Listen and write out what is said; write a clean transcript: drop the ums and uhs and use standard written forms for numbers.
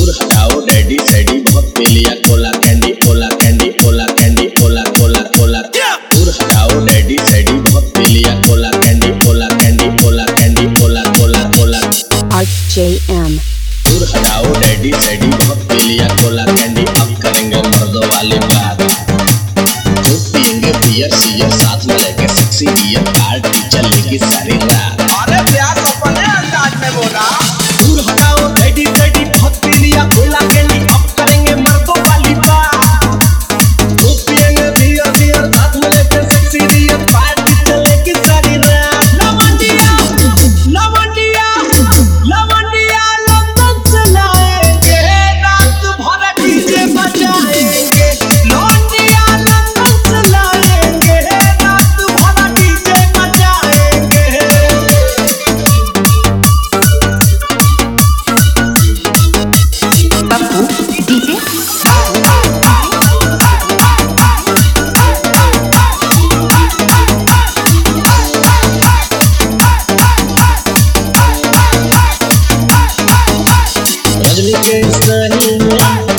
दूर हटाओ डैडी सैडी बहुत पी लिया cola candy cola candy cola candy cola cola cola दूर हटाओ डैडी सैडी बहुत पी लिया cola candy cola candy cola candy cola cola cola RJM दूर हटाओ डैडी सैडी बहुत पी लिया कोला कैंडी अब करेंगे मर्दों वाली बात जो पियेंगे बियर सीयर साथ में लेके सेक्सी बियर पार्टी चलेगी सारी रात। अरे प्यार अपने अंदाज में बोला। दूर हटाओ डैडी सैडी बहुत पी लिया कोला कैंडी अब करेंगे मर्दों वाली बात जो पियेंगे बियर सीयर साथ में लेके सेक्सी बियर पार्टी चलेगी सारी रात। लवंडिया लवंडिया लवंडिया लंदन चलाएंगे रात भर डीजे बजाएंगे। लवंडिया लंदन चलाएंगे रात भर डीजे बजाएंगे। Babu DJ रजनी के सही में